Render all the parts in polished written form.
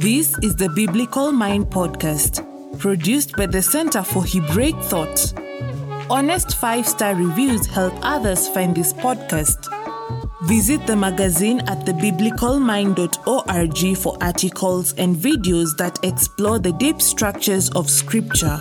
This is the Biblical Mind Podcast, produced by the Center for Hebraic Thought. Honest 5-star reviews help others find this podcast. Visit the magazine at thebiblicalmind.org for articles and videos that explore the deep structures of Scripture.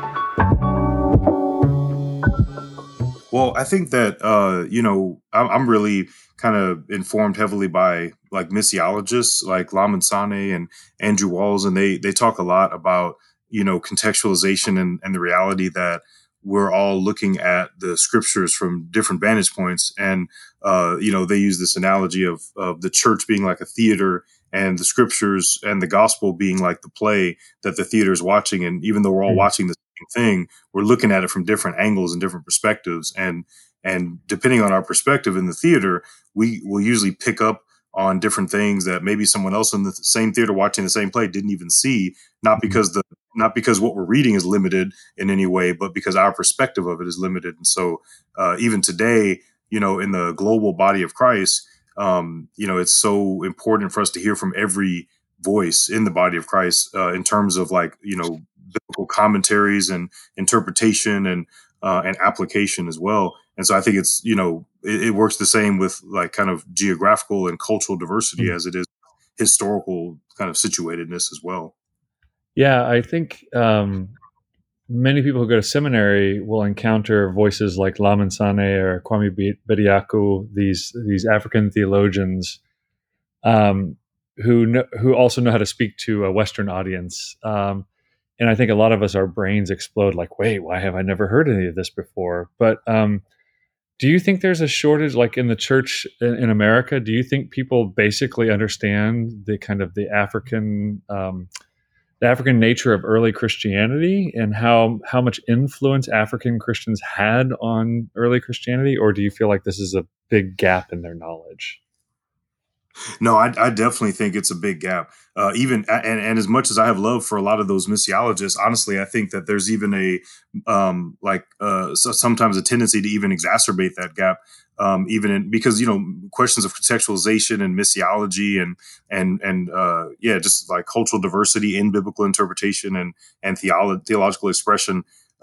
Well, I think that, I'm really kind of informed heavily by like missiologists like Lamin Sanneh and Andrew Walls, and they talk a lot about, contextualization and the reality that we're all looking at the scriptures from different vantage points. And, they use this analogy of the church being like a theater and the scriptures and the gospel being like the play that the theater is watching. And even though we're all watching the same thing, we're looking at it from different angles and different perspectives. And depending on our perspective in the theater, we will usually pick up on different things that maybe someone else in the same theater watching the same play didn't even see, not because what we're reading is limited in any way, but because our perspective of it is limited. And so even today, in the global body of Christ, it's so important for us to hear from every voice in the body of Christ in terms of biblical commentaries and interpretation and application as well. And so I think it's, it works the same with like kind of geographical and cultural diversity as it is historical kind of situatedness as well. Yeah, I think many people who go to seminary will encounter voices like Lamin Sanneh or Kwame Bediako, these African theologians who also know how to speak to a Western audience. And I think a lot of us, our brains explode like, wait, why have I never heard any of this before? But do you think there's a shortage, like in the church in America? Do you think people basically understand the kind of the African nature of early Christianity and how much influence African Christians had on early Christianity? Or do you feel like this is a big gap in their knowledge? No, I definitely think it's a big gap. And as much as I have love for a lot of those missiologists, honestly, I think that there's even sometimes a tendency to even exacerbate that gap, because questions of contextualization and missiology and just like cultural diversity in biblical interpretation and theological expression.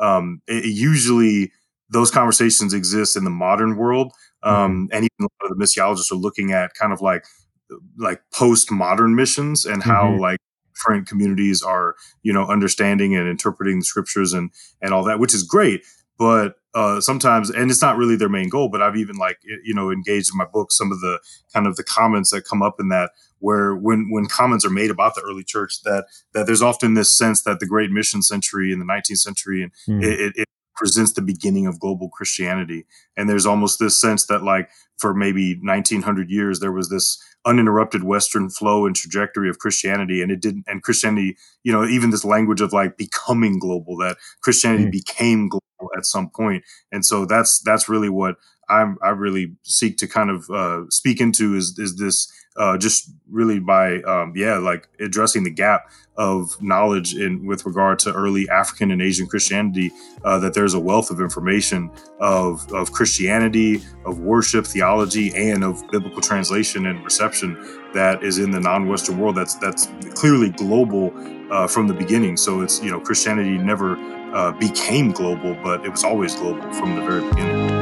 Usually those conversations exist in the modern world, and even a lot of the missiologists are looking at kind of like postmodern missions and how like different communities are, understanding and interpreting the scriptures and all that, which is great. But sometimes, and it's not really their main goal, but I've even engaged in my book some of the kind of the comments that come up in that, where when comments are made about the early church, that there's often this sense that the great mission century in the 19th century and it presents the beginning of global Christianity. And there's almost this sense that like for maybe 1900 years, there was this uninterrupted Western flow and trajectory of Christianity. And Christianity, even this language of like becoming global, that Christianity became global at some point. And so that's really what I really seek to kind of speak into is this just really by addressing the gap of knowledge with regard to early African and Asian Christianity, that there's a wealth of information of Christianity, of worship, theology, and of biblical translation and reception that is in the non-Western world that's clearly global from the beginning. So it's, Christianity never became global, but it was always global from the very beginning.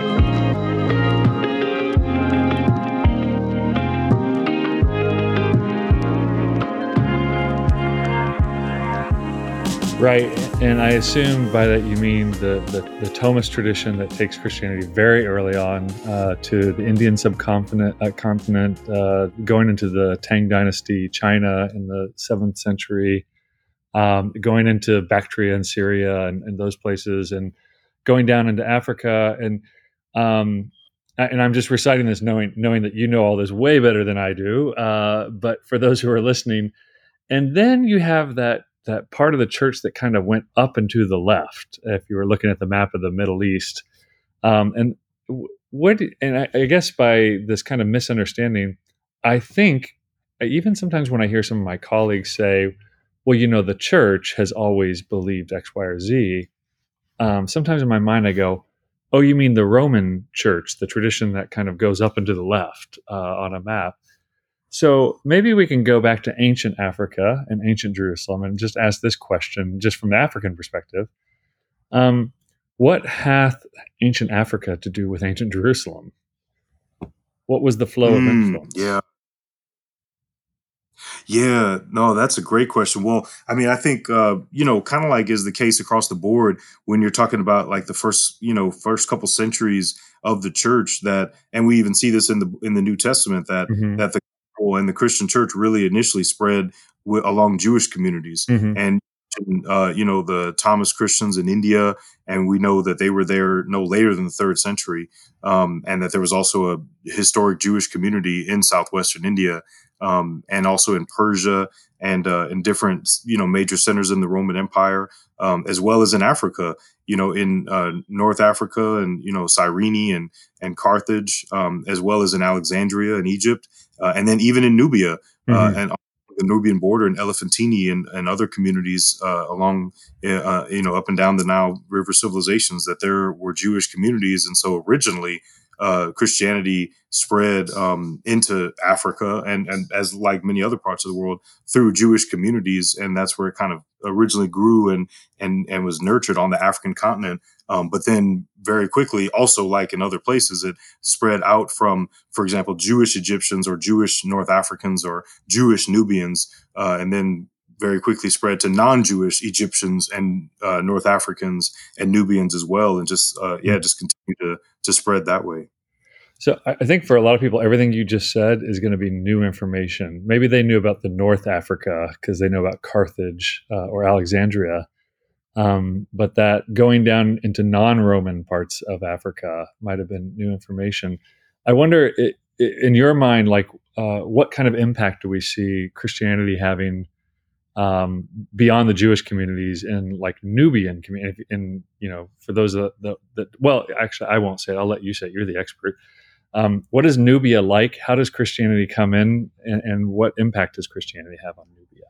Right, and I assume by that you mean the Thomist tradition that takes Christianity very early on to the Indian subcontinent, going into the Tang Dynasty, China in the 7th century, going into Bactria and Syria and those places, and going down into Africa. And I'm just reciting this knowing that you know all this way better than I do. But for those who are listening, and then you have that part of the church that kind of went up and to the left, if you were looking at the map of the Middle East. I guess by this kind of misunderstanding, I think even sometimes when I hear some of my colleagues say, well, the church has always believed X, Y, or Z, sometimes in my mind I go, oh, you mean the Roman church, the tradition that kind of goes up and to the left on a map. So maybe we can go back to ancient Africa and ancient Jerusalem and just ask this question, just from the African perspective. Um, what hath ancient Africa to do with ancient Jerusalem? What was the flow of influence? Yeah. Yeah, no, that's a great question. Well, I mean, I think kind of like is the case across the board when you're talking about like the first couple centuries of the church that, and we even see this in the New Testament that Mm-hmm. that the gospel and the Christian church really initially spread along Jewish communities, Mm-hmm. and the Thomas Christians in India, and we know that they were there no later than the third century, and that there was also a historic Jewish community in southwestern India, and also in Persia and in different major centers in the Roman Empire, as well as in Africa. In North Africa and Cyrene and Carthage, as well as in Alexandria and Egypt, and then even in Nubia Mm-hmm. and the Nubian border and Elephantine and other communities along, up and down the Nile River civilizations, that there were Jewish communities. And so originally, Christianity spread into Africa and as like many other parts of the world through Jewish communities, and that's where it kind of originally grew and was nurtured on the African continent. But then very quickly, also like in other places, it spread out from, for example, Jewish Egyptians or Jewish North Africans or Jewish Nubians, and then very quickly spread to non-Jewish Egyptians and North Africans and Nubians as well, and just just continue to spread that way. So I think for a lot of people, everything you just said is going to be new information. Maybe they knew about the North Africa because they know about Carthage or Alexandria, but that going down into non-Roman parts of Africa might have been new information. I wonder, in your mind, like what kind of impact do we see Christianity having beyond the Jewish communities in like Nubian community? And for those that well, actually, I won't say it. I'll let you say it. You're the expert. What is Nubia like? How does Christianity come in, and what impact does Christianity have on Nubia?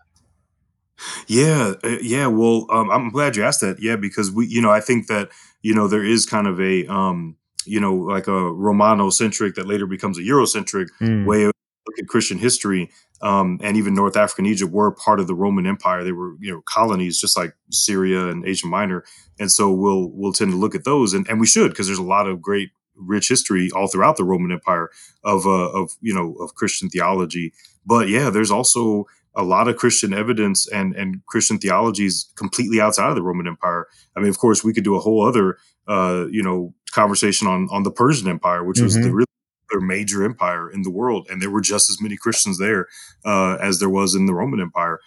Yeah. Well, I'm glad you asked that. Yeah, because I think that there is kind of a like a Romano-centric that later becomes a Eurocentric Mm. way of looking at Christian history. And even North Africa and Egypt were part of the Roman Empire. They were colonies, just like Syria and Asia Minor. And so we'll tend to look at those, and we should, because there's a lot of great rich history all throughout the Roman Empire of Christian theology. But yeah, there's also a lot of Christian evidence and Christian theologies completely outside of the Roman Empire. I mean, of course, we could do a whole other conversation on the Persian Empire, which was the Mm-hmm. really their major empire in the world, and there were just as many Christians there as there was in the Roman Empire.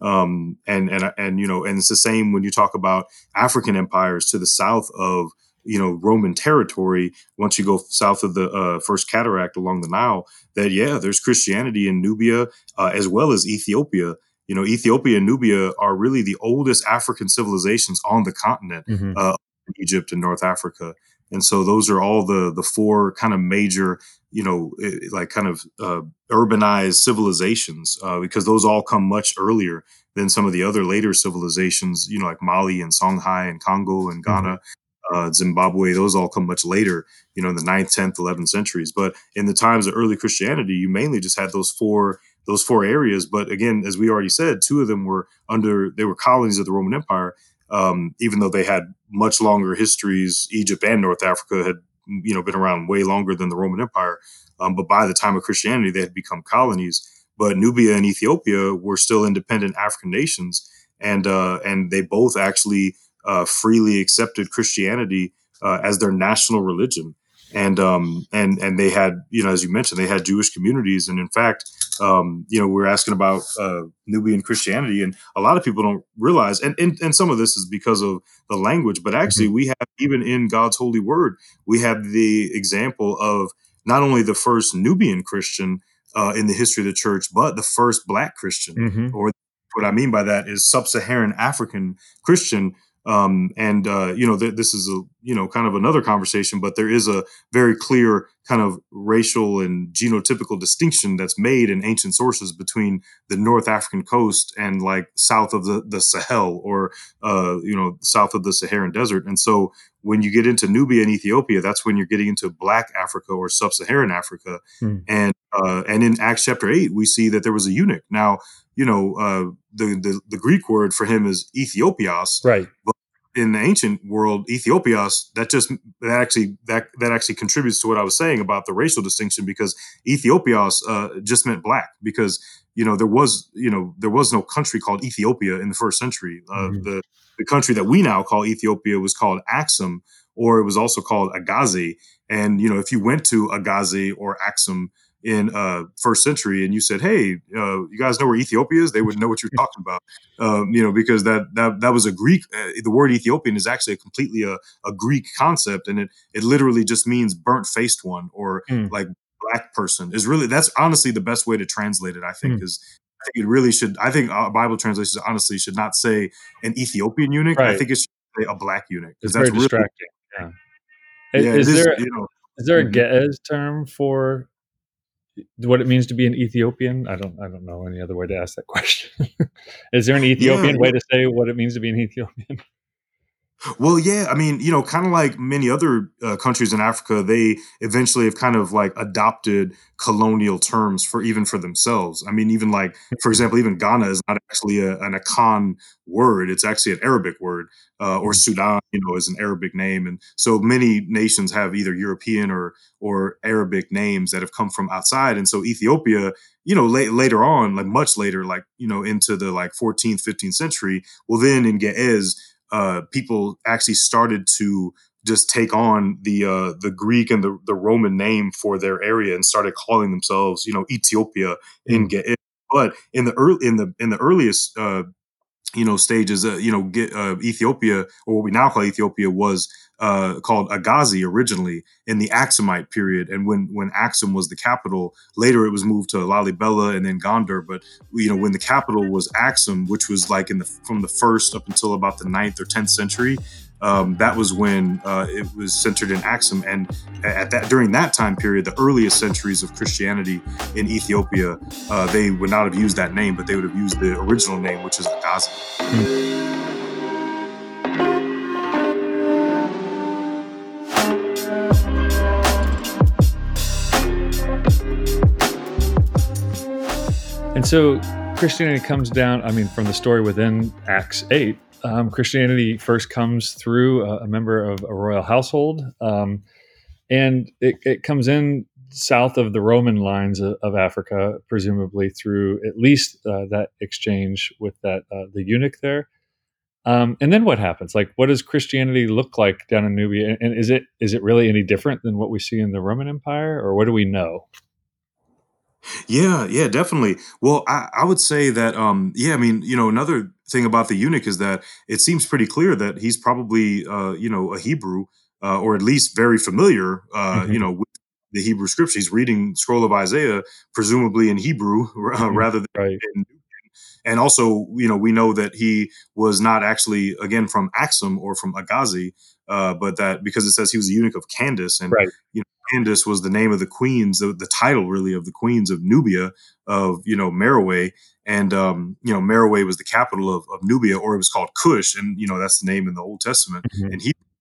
And it's the same when you talk about African empires to the south of Roman territory. Once you go south of the First Cataract along the Nile, that there's Christianity in Nubia as well as Ethiopia. Ethiopia and Nubia are really the oldest African civilizations on the continent, Mm-hmm. Egypt and North Africa. And so those are all the four kind of major, like kind of urbanized civilizations, because those all come much earlier than some of the other later civilizations, like Mali and Songhai and Congo and Mm-hmm. Ghana. Zimbabwe, those all come much later, in the 9th, 10th, 11th centuries. But in the times of early Christianity, you mainly just had those four areas. But again, as we already said, two of them they were colonies of the Roman Empire, even though they had much longer histories. Egypt and North Africa had been around way longer than the Roman Empire. But by the time of Christianity, they had become colonies. But Nubia and Ethiopia were still independent African nations, and they both actually freely accepted Christianity as their national religion. And they had, as you mentioned, they had Jewish communities. And in fact, we're asking about Nubian Christianity, and a lot of people don't realize, and some of this is because of the language, but actually we have, even in God's holy word, we have the example of not only the first Nubian Christian in the history of the church, but the first Black Christian. Mm-hmm. Or what I mean by that is sub-Saharan African Christian, This is kind of another conversation, but there is a very clear kind of racial and genotypical distinction that's made in ancient sources between the North African coast and like south of the Sahel, or south of the Saharan desert. And so when you get into Nubia and Ethiopia, that's when you're getting into Black Africa or Sub-Saharan Africa. And in Acts chapter 8, we see that there was a eunuch. Now, the Greek word for him is Ethiopios, right? But in the ancient world, Ethiopios, that actually contributes to what I was saying about the racial distinction, because Ethiopios just meant black, because there was no country called Ethiopia in the first century. The country that we now call Ethiopia was called Axum, or it was also called Agazi. And if you went to Agazi or Axum in first century and you said, "Hey, you guys know where Ethiopia is?" They would know what you're talking about, because that was a Greek. The word Ethiopian is actually completely a Greek concept, and it literally just means burnt faced one, or like black person. That's honestly the best way to translate it. I think is. I think it really should. I think Bible translations honestly should not say an Ethiopian eunuch. Right. I think it should say a black eunuch, because It's that's very really distracting. Yeah. It is. Is there a Ge'ez term for what it means to be an Ethiopian? I don't know any other way to ask that question. Is there an Ethiopian way to say what it means to be an Ethiopian? Well, yeah, I mean, kind of like many other countries in Africa, they eventually have kind of like adopted colonial terms for themselves. I mean, even like, for example, even Ghana is not actually an Akan word; it's actually an Arabic word. Or Sudan, is an Arabic name, and so many nations have either European or Arabic names that have come from outside. And so Ethiopia, later on, like much later, like into the like 14th, 15th century, well, then in Ge'ez, people actually started to just take on the Greek and the Roman name for their area and started calling themselves, Ethiopia in Ge'ez. But in the earliest stages, Ethiopia, or what we now call Ethiopia, was called Agazi originally in the Aksumite period. And when Aksum was the capital, later it was moved to Lalibela and then Gondar. But when the capital was Aksum, which was like from the first up until about the 9th or 10th century, that was when it was centered in Aksum. And during that time period, the earliest centuries of Christianity in Ethiopia, they would not have used that name, but they would have used the original name, which is Agazi. And so Christianity comes down, from the story within Acts 8, Christianity first comes through a member of a royal household, and it comes in south of the Roman lines of Africa, presumably through at least that exchange with the eunuch there. And then what happens? Like, what does Christianity look like down in Nubia? And is it really any different than what we see in the Roman Empire, or what do we know? Yeah, definitely. Well, I would say that, another thing about the eunuch is that it seems pretty clear that he's probably, a Hebrew, or at least very familiar, with the Hebrew scripture. He's reading scroll of Isaiah, presumably in Hebrew, rather than Right. in. And also, we know that he was not actually, again, from Axum or from Agazi, but that because it says he was a eunuch of Candace, and Right. Candace was the name of the queens, the title really of the queens of Nubia, of Meroe. And Meroe was the capital of Nubia, or it was called Cush, and that's the name in the Old Testament. And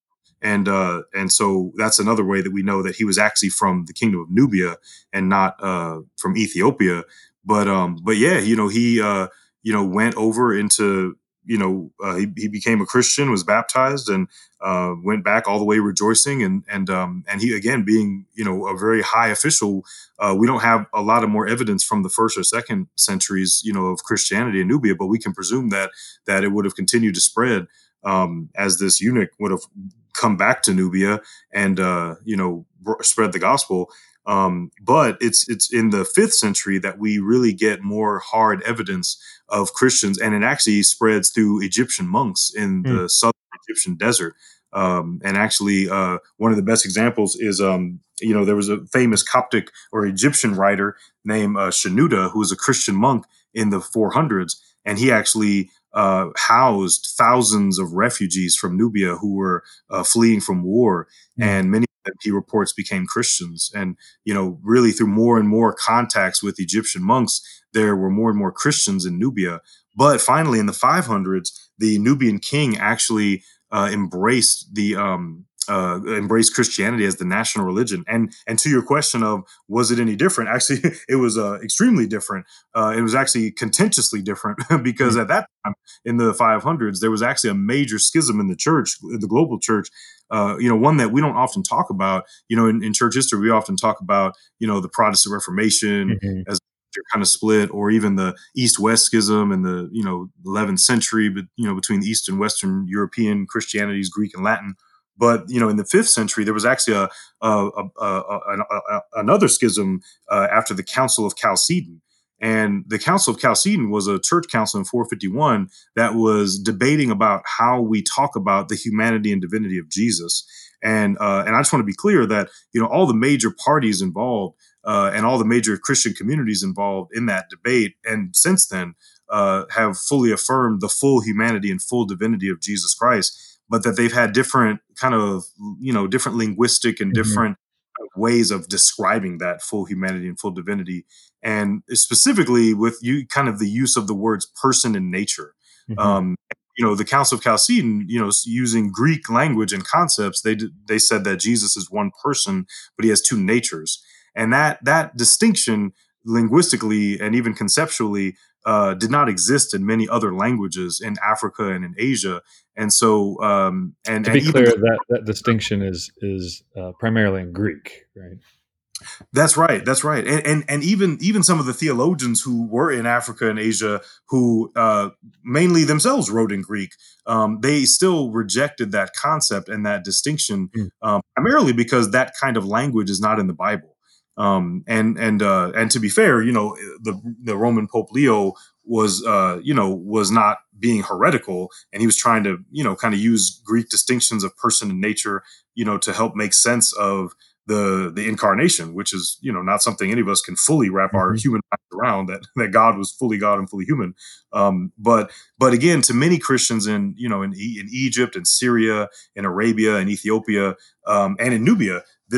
and so that's another way that we know that he was actually from the kingdom of Nubia and not from Ethiopia. But yeah, he went over into he became a Christian, was baptized, and went back all the way rejoicing, and he, again, being a very high official. We don't have a lot of more evidence from the first or second centuries of Christianity in Nubia, but we can presume that it would have continued to spread, as this eunuch would have come back to Nubia and spread the gospel. But it's in the 5th century that we really get more hard evidence of Christians, and it actually spreads through Egyptian monks in the southern Egyptian desert. And actually, one of the best examples is, there was a famous Coptic or Egyptian writer named Shenouda, who was a Christian monk in the 400s, and he actually housed thousands of refugees from Nubia who were fleeing from war, and many of them, he reports, became Christians. And really through more and more contacts with Egyptian monks, there were more and more Christians in Nubia. But finally, in the 500s, the Nubian king actually embraced Christianity as the national religion. And to your question of was it any different? Actually, it was extremely different. It was actually contentiously different because at that time in the 500s there was actually a major schism in the church, the global church. One that we don't often talk about. In church history, we often talk about the Protestant Reformation Mhm. as they're kind of split, or even the East-West schism in the 11th century, but between the East and Western European Christianities, Greek and Latin. But in the 5th century, there was actually another schism after the Council of Chalcedon. And the Council of Chalcedon was a church council in 451 that was debating about how we talk about the humanity and divinity of Jesus. And I just want to be clear that all the major parties involved and all the major Christian communities involved in that debate, and since then, have fully affirmed the full humanity and full divinity of Jesus Christ, but that they've had different kind of, different linguistic and Mhm. different ways of describing that full humanity and full divinity. And specifically with you, kind of the use of the words person and nature. Mhm. Um, the Council of Chalcedon, using Greek language and concepts, they said that Jesus is one person, but he has two natures, and that distinction linguistically and even conceptually did not exist in many other languages in Africa and in Asia. And so, To and be even clear, that distinction is primarily in Greek, right? That's right. That's right. And even some of the theologians who were in Africa and Asia, who mainly themselves wrote in Greek, they still rejected that concept and that distinction, Mm. primarily because that kind of language is not in the Bible. And to be fair, the Roman Pope Leo was not being heretical, and he was trying to kind of use Greek distinctions of person and nature, to help make sense of the incarnation, which is not something any of us can fully wrap our Mhm. human minds around, that God was fully God and fully human. But again, to many Christians in Egypt and Syria, in Arabia and Ethiopia, and in Nubia,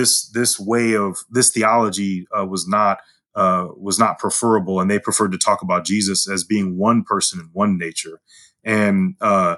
this theology was not preferable, and they preferred to talk about Jesus as being one person and one nature. And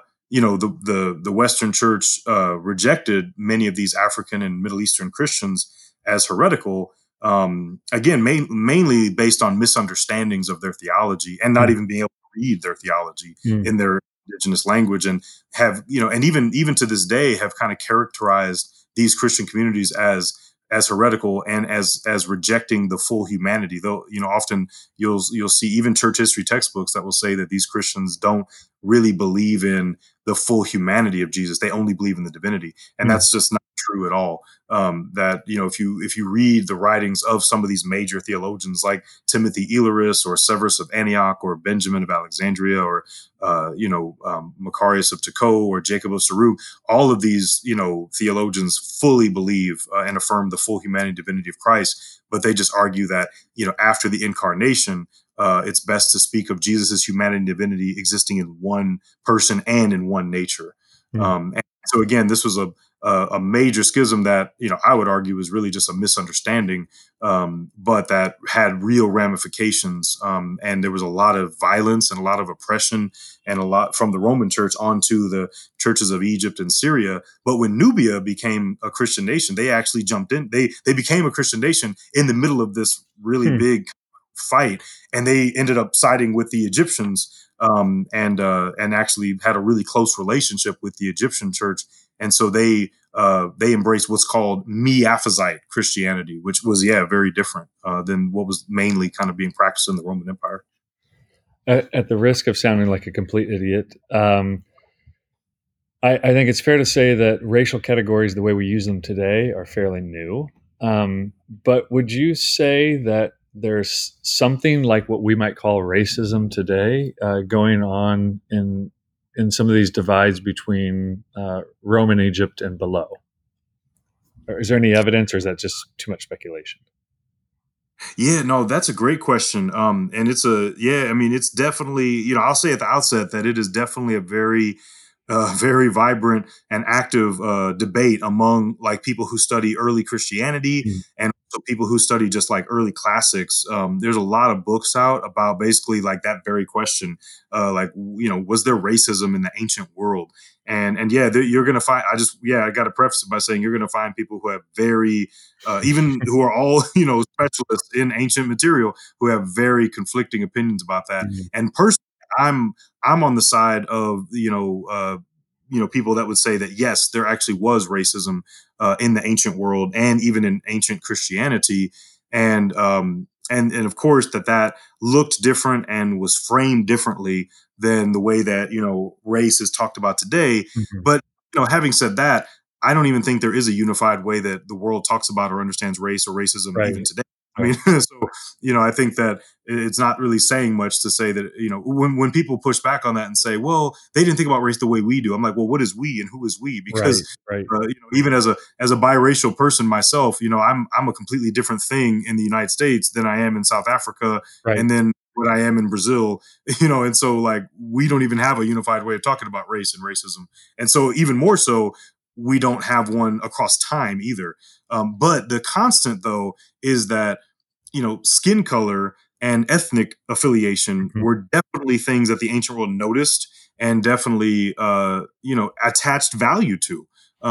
the Western Church rejected many of these African and Middle Eastern Christians as heretical. Again, mainly based on misunderstandings of their theology and not Mm. even being able to read their theology Mm. in their indigenous language, and have and even to this day have kind of characterized these Christian communities as heretical and as rejecting the full humanity. Though often you'll see even church history textbooks that will say that these Christians don't really believe in the full humanity of Jesus. They only believe in the divinity, and Mm. that's just not true at all. That if you read the writings of some of these major theologians like Timothy Ellerus or Severus of Antioch or Benjamin of Alexandria or Macarius of Tekoa or Jacob of Saru, all of these theologians fully believe and affirm the full humanity and divinity of Christ, but they just argue that after the incarnation, it's best to speak of Jesus' humanity and divinity existing in one person and in one nature. Mm. And so again, this was a major schism that I would argue was really just a misunderstanding, but that had real ramifications. And there was a lot of violence and a lot of oppression, and a lot from the Roman Church onto the churches of Egypt and Syria. But when Nubia became a Christian nation, they actually jumped in. They became a Christian nation in the middle of this really Hmm. big fight, and they ended up siding with the Egyptians, and actually had a really close relationship with the Egyptian church. And so they embraced what's called Miaphysite Christianity, which was very different than what was mainly kind of being practiced in the Roman Empire. At the risk of sounding like a complete idiot, I think it's fair to say that racial categories, the way we use them today, are fairly new. But would you say that there's something like what we might call racism today going on in some of these divides between Roman Egypt and below? Or is there any evidence, or is that just too much speculation? Yeah, no, that's a great question. And it's I mean, it's definitely, I'll say at the outset that it is definitely a very, very vibrant and active debate among like people who study early Christianity Mm. and also people who study just like early classics. There's a lot of books out about basically like that very question, like was there racism in the ancient world? And yeah, you're gonna find. I got to preface it by saying you're gonna find people who have very even who are all specialists in ancient material who have very conflicting opinions about that. Mm. And personally, I'm on the side of people that would say that yes, there actually was racism in the ancient world and even in ancient Christianity, and of course that looked different and was framed differently than the way that race is talked about today. Mhm. But having said that, I don't even think there is a unified way that the world talks about or understands race or racism Right. even today. I Right. mean, so I think that it's not really saying much to say that when people push back on that and say, well, they didn't think about race the way we do. I'm like, well, what is we and who is we? Because Right. Right. even as a biracial person myself, I'm a completely different thing in the United States than I am in South Africa, Right. and then what I am in Brazil. And so like we don't even have a unified way of talking about race and racism, and so even more so, we don't have one across time either. But the constant though is that skin color and ethnic affiliation Mhm. were definitely things that the ancient world noticed and definitely, attached value to,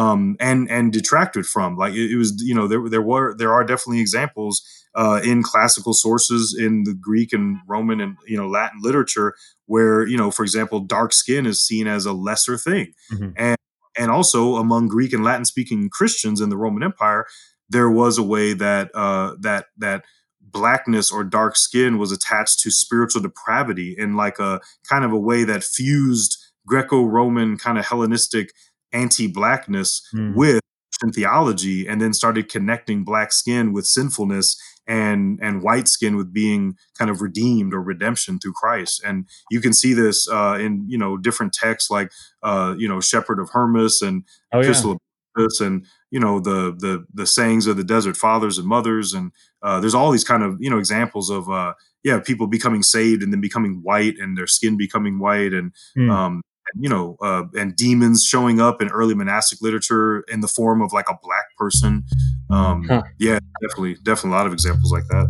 and detracted from. Like it was, there are definitely examples in classical sources in the Greek and Roman and Latin literature where for example, dark skin is seen as a lesser thing, Mhm. and also among Greek and Latin speaking Christians in the Roman Empire, there was a way that that blackness or dark skin was attached to spiritual depravity in like a kind of a way that fused Greco-Roman kind of Hellenistic anti-blackness Mm. with Christian theology, and then started connecting black skin with sinfulness and white skin with being kind of redeemed or redemption through Christ. And you can see this in different texts like Shepherd of Hermas and Oh yeah. Epistle of Barnabas, and the sayings of the desert fathers and mothers, and there's all these kind of examples of people becoming saved and then becoming white and their skin becoming white, and Mm. um, and demons showing up in early monastic literature in the form of like a black person. Huh. Yeah, definitely a lot of examples like that.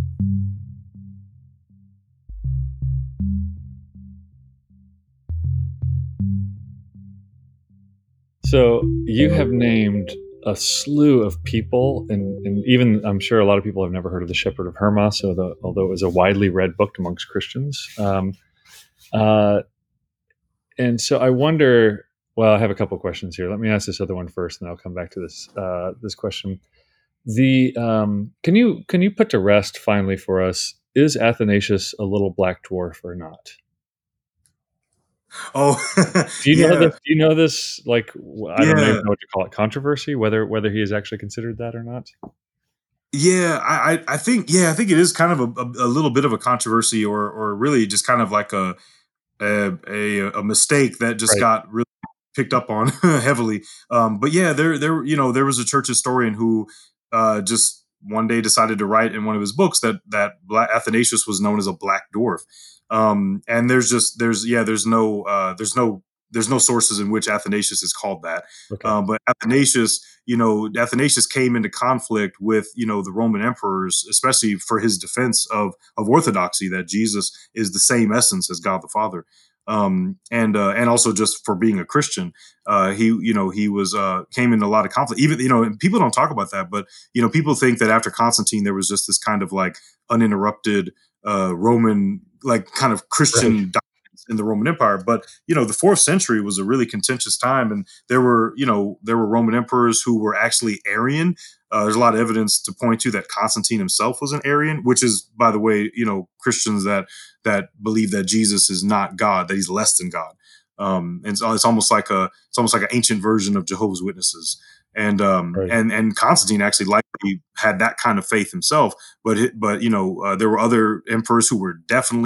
So you have named a slew of people, and even I'm sure a lot of people have never heard of the Shepherd of Hermas, although it was a widely read book amongst Christians. Uh, and so I wonder. Well, I have a couple questions here. Let me ask this other one first, and I'll come back to this question. The can you put to rest finally for us? Is Athanasius a little black dwarf or not? Oh, Do you know yeah, this? Do you know this? Like, I don't even yeah. know what to call it. Controversy, whether he is actually considered that or not. Yeah, I think I think it is kind of a little bit of a controversy, or really just kind of like a mistake that just Right. got really picked up on heavily. But yeah, there was a church historian who just one day decided to write in one of his books that Black Athanasius was known as a black dwarf. And there's no sources in which Athanasius is called that. Okay. But Athanasius came into conflict with the Roman emperors, especially for his defense of orthodoxy, that Jesus is the same essence as God the Father, and also just for being a Christian. He was came into a lot of conflict. Even and people don't talk about that, but people think that after Constantine there was just this kind of like uninterrupted Roman, like kind of Right. Christian dominance in the Roman Empire. But the fourth century was a really contentious time, and there were Roman emperors who were actually Arian. There's a lot of evidence to point to that Constantine himself was an Arian, which is, by the way, Christians that believe that Jesus is not God, that he's less than God. And so it's almost like an ancient version of Jehovah's Witnesses. And Right. Constantine actually likely had that kind of faith himself, but there were other emperors who were definitely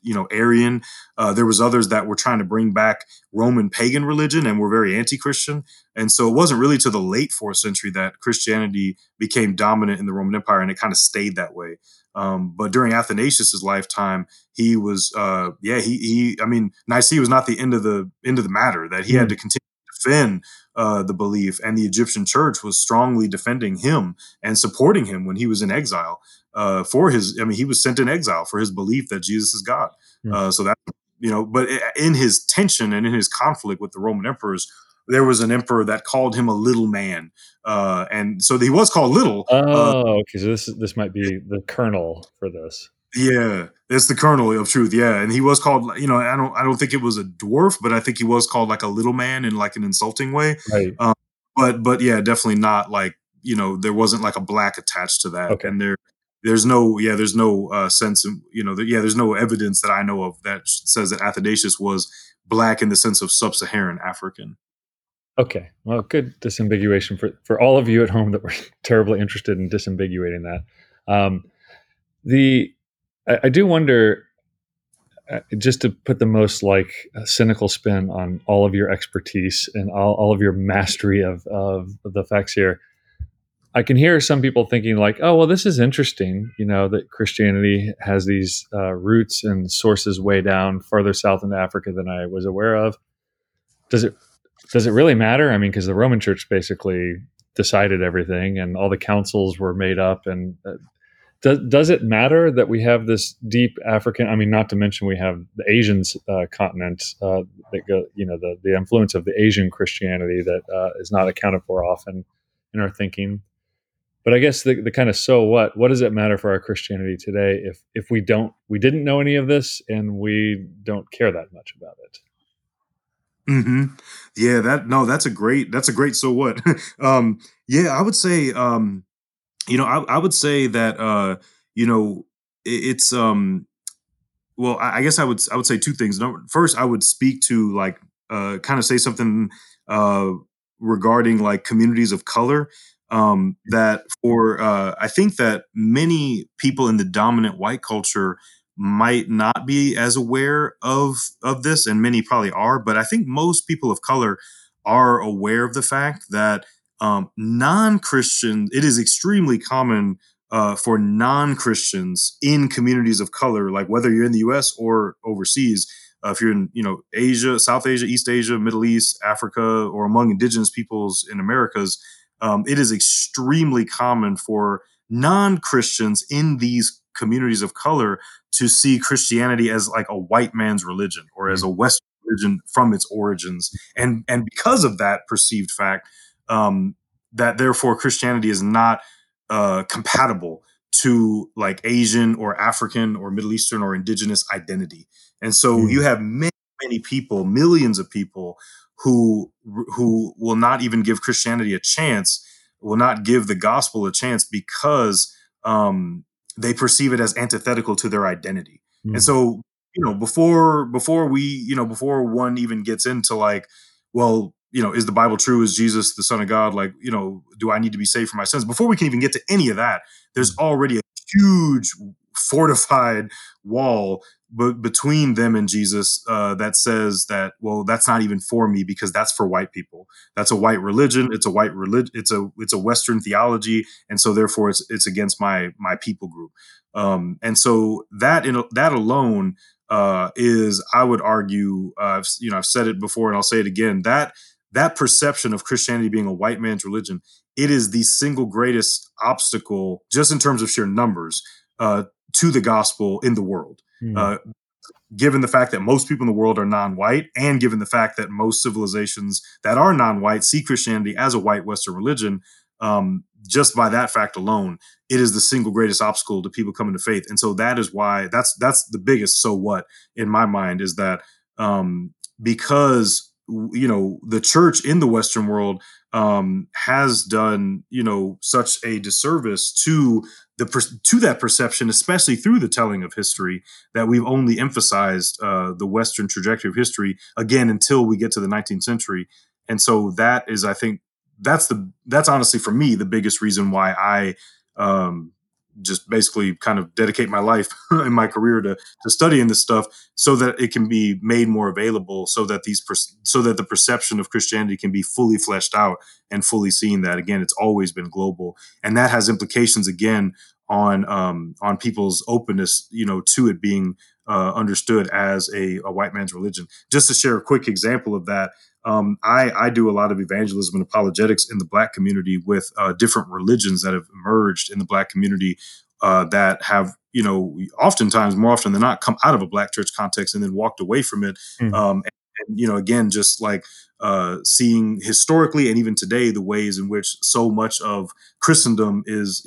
Arian. There was others that were trying to bring back Roman pagan religion and were very anti-Christian. And so it wasn't really to the late 4th century that Christianity became dominant in the Roman Empire, and it kind of stayed that way. But during Athanasius's lifetime, he was, Nicaea was not the end of the matter, that he had to continue to defend the belief, and the Egyptian church was strongly defending him and supporting him when he was in exile. He was sent in exile for his belief that Jesus is God. So that, but in his tension and in his conflict with the Roman emperors, there was an emperor that called him a little man, and so he was called little. Okay, so this might be the kernel for this. Yeah, it's the kernel of truth. Yeah, and he was called. I don't think it was a dwarf, but I think he was called like a little man in like an insulting way. Right. But yeah, definitely not like there wasn't like a black attached to that, Okay. and there's no sense in, there's no evidence that I know of that says that Athanasius was black in the sense of sub-Saharan African. Okay, well, good disambiguation for all of you at home that were terribly interested in disambiguating that. I do wonder, just to put the most cynical spin on all of your expertise and all of your mastery of the facts here. I can hear some people thinking like, oh, well, this is interesting, that Christianity has these roots and sources way down farther south into Africa than I was aware of. Does it really matter? I mean, because the Roman Church basically decided everything and all the councils were made up. And does it matter that we have this deep African, I mean, not to mention we have the Asian continent that go, the influence of the Asian Christianity that is not accounted for often in our thinking. But I guess the kind of what does it matter for our Christianity today if we didn't know any of this and we don't care that much about it? Mm-hmm. Yeah, that's a great so what. I would say I would say that it's well, I guess I would say two things. First, I would speak to kind of say something regarding like communities of color. That I think that many people in the dominant white culture might not be as aware of this, and many probably are, but I think most people of color are aware of the fact that non-Christian, it is extremely common for non-Christians in communities of color, like whether you're in the US or overseas, if you're in Asia, South Asia, East Asia, Middle East, Africa, or among indigenous peoples in Americas, it is extremely common for non-Christians in these communities of color to see Christianity as like a white man's religion or as a Western religion from its origins. And because of that perceived fact, that therefore Christianity is not compatible to like Asian or African or Middle Eastern or indigenous identity. And so you have many people, millions of people who will not even give Christianity a chance, will not give the gospel a chance because they perceive it as antithetical to their identity. And so, before one even gets into like, well, is the Bible true? Is Jesus the Son of God? Like, do I need to be saved from my sins? Before we can even get to any of that, there's already a huge fortified wall between them and Jesus that says that, well, that's not even for me because that's for white people. That's a white religion. It's a white religion. It's a Western theology, and so therefore it's against my people group. And so that alone is, I would argue, I've said it before and I'll say it again, that perception of Christianity being a white man's religion, it is the single greatest obstacle, just in terms of sheer numbers, to the gospel in the world. Given the fact that most people in the world are non-white, and given the fact that most civilizations that are non-white see Christianity as a white Western religion, just by that fact alone, it is the single greatest obstacle to people coming to faith. And so that is why that's the biggest so what in my mind, is that because the church in the Western world has done such a disservice to that perception, especially through the telling of history, that we've only emphasized the Western trajectory of history again until we get to the 19th century. And so that is, I think, that's honestly for me the biggest reason why I just basically kind of dedicate my life in my career to studying this stuff so that it can be made more available, so that so that the perception of Christianity can be fully fleshed out and fully seen, that again it's always been global, and that has implications again on people's openness, to it being understood as a white man's religion. Just to share a quick example of that, I do a lot of evangelism and apologetics in the Black community with different religions that have emerged in the Black community that have, oftentimes, more often than not, come out of a Black church context and then walked away from it. Again, just like seeing historically and even today the ways in which so much of Christendom is,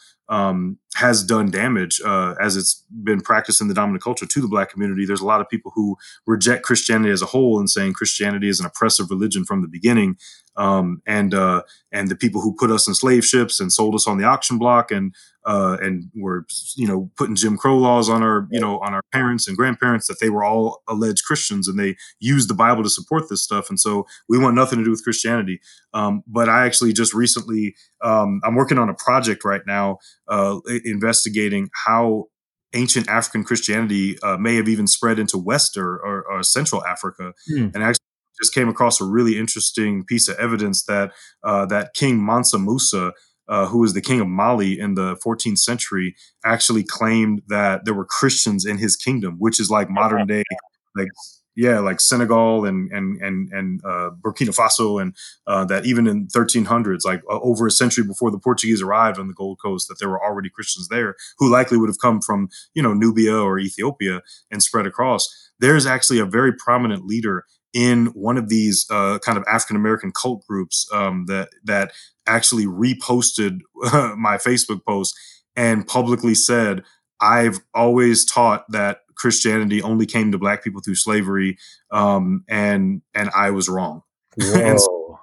has done damage as it's been practiced in the dominant culture to the Black community. There's a lot of people who reject Christianity as a whole and saying Christianity is an oppressive religion from the beginning. And the people who put us in slave ships and sold us on the auction block and were, putting Jim Crow laws on on our parents and grandparents, that they were all alleged Christians and they used the Bible to support this stuff. And so we want nothing to do with Christianity. But I actually just recently, I'm working on a project right now investigating how ancient African Christianity may have even spread into West or Central Africa. And actually just came across a really interesting piece of evidence that that King Mansa Musa, who was the king of Mali in the 14th century, actually claimed that there were Christians in his kingdom, which is like modern day, like Senegal and Burkina Faso, and that even in 1300s, like over a century before the Portuguese arrived on the Gold Coast, that there were already Christians there who likely would have come from, Nubia or Ethiopia and spread across. There's actually a very prominent leader in one of these kind of African American cult groups that actually reposted my Facebook post and publicly said, "I've always taught that Christianity only came to Black people through slavery, and I was wrong." And so,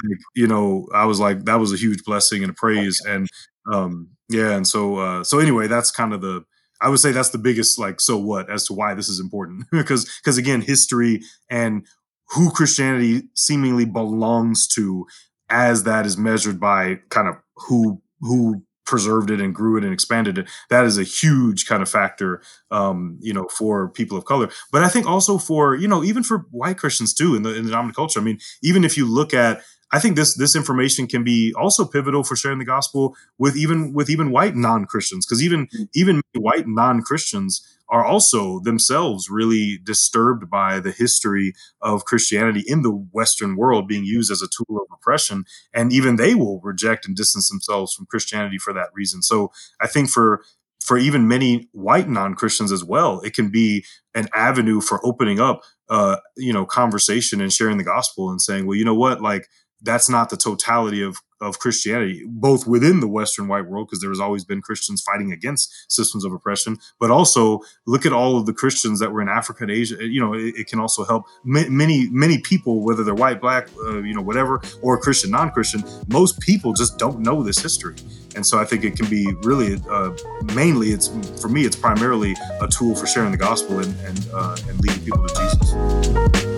I was like, that was a huge blessing and a praise, and and so anyway, that's kind of I would say that's the biggest, like, so what, as to why this is important, because again, history and who Christianity seemingly belongs to, as that is measured by kind of who preserved it and grew it and expanded it, that is a huge kind of factor, for people of color. But I think also for, even for white Christians too, in the dominant culture. I mean, even if you look at, I think this information can be also pivotal for sharing the gospel with even white non-Christians, because even white non-Christians are also themselves really disturbed by the history of Christianity in the Western world being used as a tool of oppression, and even they will reject and distance themselves from Christianity for that reason. So I think for even many white non-Christians as well, it can be an avenue for opening up, conversation and sharing the gospel and saying, well, you know what, like, that's not the totality of Christianity, both within the Western white world, because there has always been Christians fighting against systems of oppression, but also look at all of the Christians that were in Africa and Asia. It can also help many people, whether they're white, Black, whatever, or Christian, non-Christian. Most people just don't know this history. And so I think it can be really, mainly, for me, it's primarily a tool for sharing the gospel and leading people to Jesus.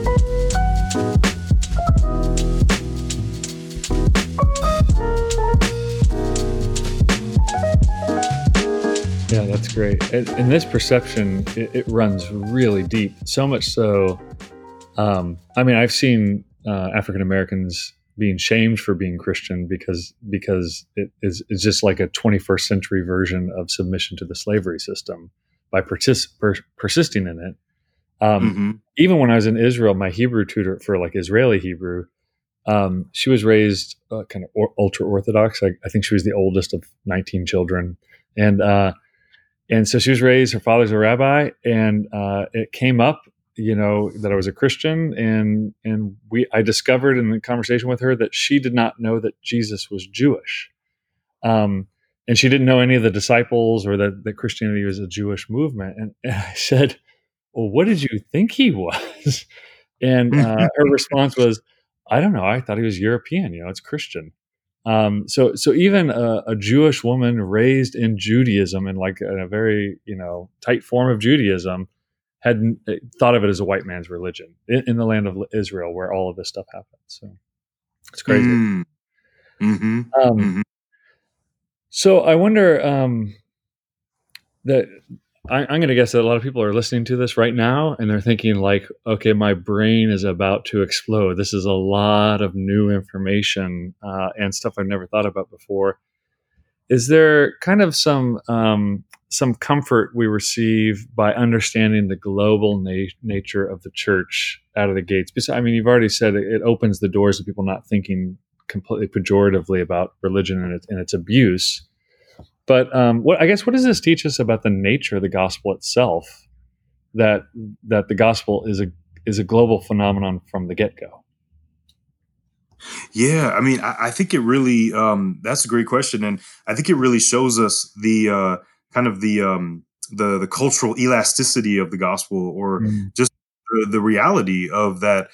Yeah, that's great. And this perception, it runs really deep. So much so, I've seen African Americans being shamed for being Christian because it's just like a 21st century version of submission to the slavery system by persisting in it. Even when I was in Israel, my Hebrew tutor for like Israeli Hebrew, she was raised kind of ultra Orthodox. I think she was the oldest of 19 children, and so she was raised, her father's a rabbi, and it came up, that I was a Christian, and I discovered in the conversation with her that she did not know that Jesus was Jewish. And she didn't know any of the disciples or that Christianity was a Jewish movement. And I said, well, what did you think he was? And her response was, I don't know. I thought he was European, it's Christian. So even a Jewish woman raised in Judaism and like in a very, tight form of Judaism had thought of it as a white man's religion in the land of Israel where all of this stuff happened. So it's crazy. So I wonder, that I'm going to guess that a lot of people are listening to this right now and they're thinking like, okay, my brain is about to explode. This is a lot of new information and stuff I've never thought about before. Is there kind of some comfort we receive by understanding the global nature of the church out of the gates? Because, I mean, you've already said it opens the doors to people not thinking completely pejoratively about religion and its abuse. But what does this teach us about the nature of the gospel itself? That the gospel is a global phenomenon from the get-go. Yeah, I mean, I think it really that's a great question, and I think it really shows us the kind of the cultural elasticity of the gospel, or Mm. just the reality of that.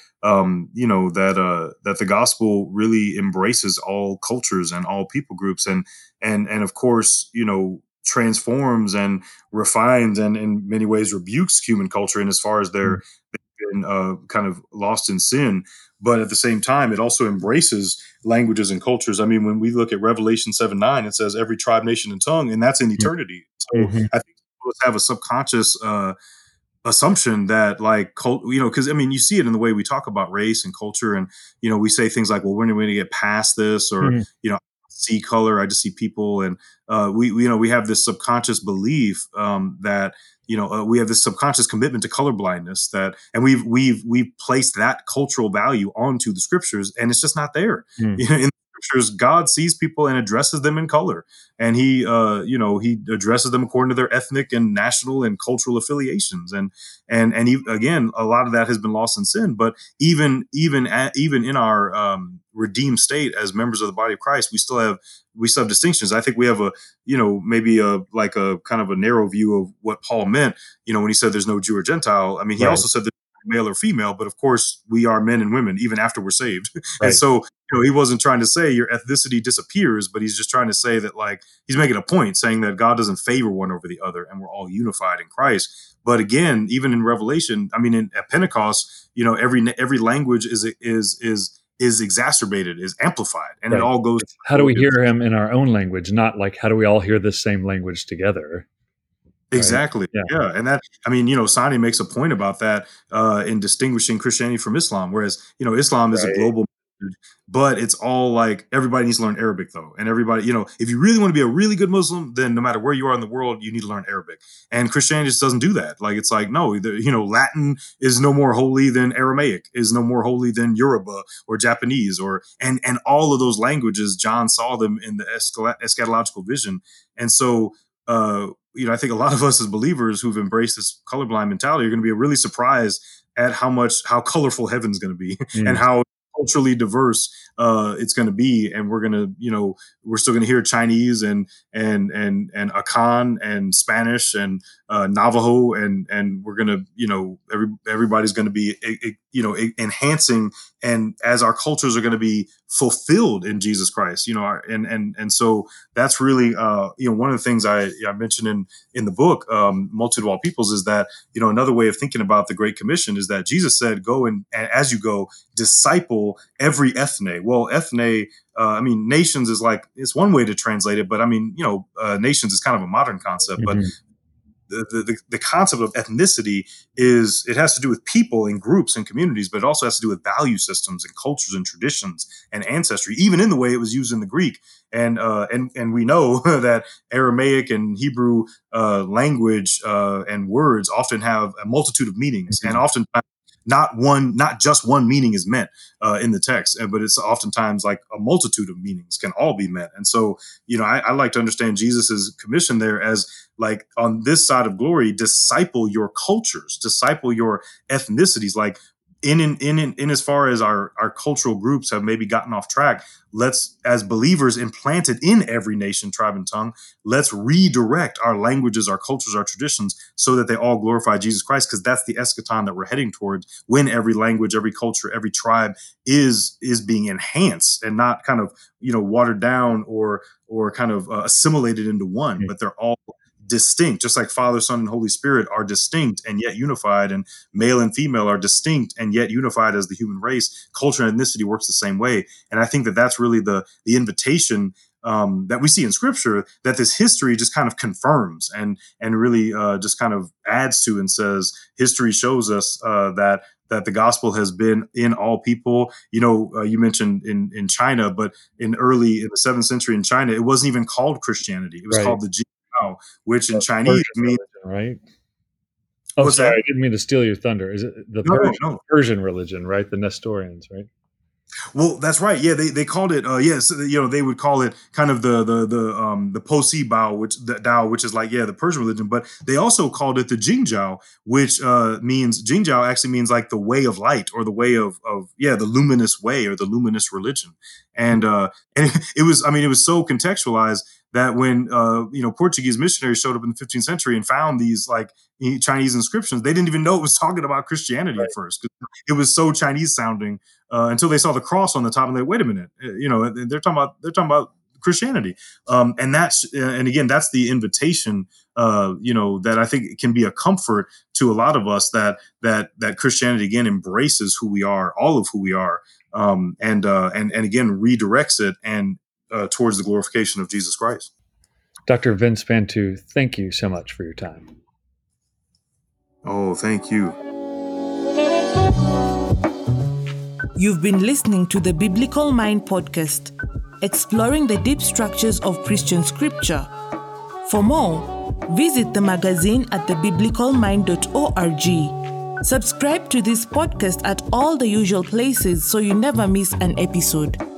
That the gospel really embraces all cultures and all people groups, and of course, transforms and refines and in many ways rebukes human culture in as far as they've been kind of lost in sin. But at the same time, it also embraces languages and cultures. I mean, when we look at Revelation 7:9, it says every tribe, nation, and tongue, and that's in eternity. So Mm-hmm. I think most of us have a subconscious assumption that, like, because I mean, you see it in the way we talk about race and culture, and we say things like, "Well, when are we going to get past this?" Or Mm-hmm. I see color, I just see people, and we have this subconscious belief that we have this subconscious commitment to colorblindness, and we've placed that cultural value onto the scriptures, and it's just not there. Mm. In the scriptures, God sees people and addresses them in color, and he addresses them according to their ethnic and national and cultural affiliations, again, a lot of that has been lost in sin. But even in our redeemed state as members of the body of Christ, we still have distinctions. I think we have maybe a kind of a narrow view of what Paul meant, when he said there's no Jew or Gentile. I mean, he Right. also said there's no male or female, but of course we are men and women even after we're saved. And Right. so, he wasn't trying to say your ethnicity disappears, but he's just trying to say that, like, he's making a point saying that God doesn't favor one over the other and we're all unified in Christ. But again, even in Revelation, I mean, at Pentecost, every language is exacerbated, is amplified, and it Right. all goes. How do we hear him in our own language? Not like how do we all hear the same language together? Right. Exactly. Yeah. Yeah. And that, I mean, Sani makes a point about that in distinguishing Christianity from Islam, whereas, Islam is a Right. global, but it's all like everybody needs to learn Arabic, though. And everybody, if you really want to be a really good Muslim, then no matter where you are in the world, you need to learn Arabic. And Christianity just doesn't do that. Like, it's like, no, Latin is no more holy than Aramaic, is no more holy than Yoruba or Japanese, and all of those languages, John saw them in the eschatological vision. And so, I think a lot of us as believers who've embraced this colorblind mentality are going to be really surprised at how colorful heaven's going to be and Mm. how culturally diverse it's going to be. And we're going to, we're still going to hear Chinese and Akan and Spanish and Navajo, and we're going to, everybody's going to be, enhancing, and as our cultures are going to be fulfilled in Jesus Christ, and so that's really, one of the things I mentioned in the book, Multitude of All Peoples, is that, another way of thinking about the Great Commission is that Jesus said, go and as you go, disciple every ethne. Well, ethne, I mean, nations is like, it's one way to translate it, but I mean, nations is kind of a modern concept, but Mhm. the concept of ethnicity it has to do with people and groups and communities, but it also has to do with value systems and cultures and traditions and ancestry, even in the way it was used in the Greek. And we know that Aramaic and Hebrew language and words often have a multitude of meanings, and Mhm. often not just one meaning is meant in the text, but it's oftentimes like a multitude of meanings can all be meant. And so, I like to understand Jesus's commission there as, like, on this side of glory, disciple your cultures, disciple your ethnicities. Like, in as far as our cultural groups have maybe gotten off track, let's, as believers implanted in every nation, tribe, and tongue, let's redirect our languages, our cultures, our traditions, so that they all glorify Jesus Christ, because that's the eschaton that we're heading towards, when every language, every culture, every tribe is being enhanced and not kind of watered down or kind of assimilated into one, but they're all distinct, just like Father, Son, and Holy Spirit are distinct and yet unified, and male and female are distinct and yet unified as the human race. Culture and ethnicity works the same way, and I think that that's really the invitation that we see in Scripture that this history just kind of confirms and really just kind of adds to and says history shows us that the gospel has been in all people. You mentioned in China, but in the 7th century in China, it wasn't even called Christianity. It was called the Jingdao, which in Chinese means right. Oh, what's sorry, that? I didn't mean to steal your thunder. Is it the Persian religion, right? The Nestorians, right? Well, that's right. Yeah, they called it. They would call it kind of the Posi Bao, which is like the Persian religion. But they also called it the Jingjiao, which means Jingjiao actually means like the way of light or the way of the luminous way or the luminous religion. And it was so contextualized that when Portuguese missionaries showed up in the 15th century and found these like Chinese inscriptions, they didn't even know it was talking about Christianity at first, because it was so Chinese sounding until they saw the cross on the top and they wait a minute, they're talking about Christianity, and that's the invitation, that I think can be a comfort to a lot of us that Christianity again embraces who we are, all of who we are, and again redirects it and towards the glorification of Jesus Christ. Dr. Vince Bantu, thank you so much for your time. Oh, thank you. You've been listening to the Biblical Mind podcast, exploring the deep structures of Christian scripture. For more, visit the magazine at thebiblicalmind.org. Subscribe to this podcast at all the usual places so you never miss an episode.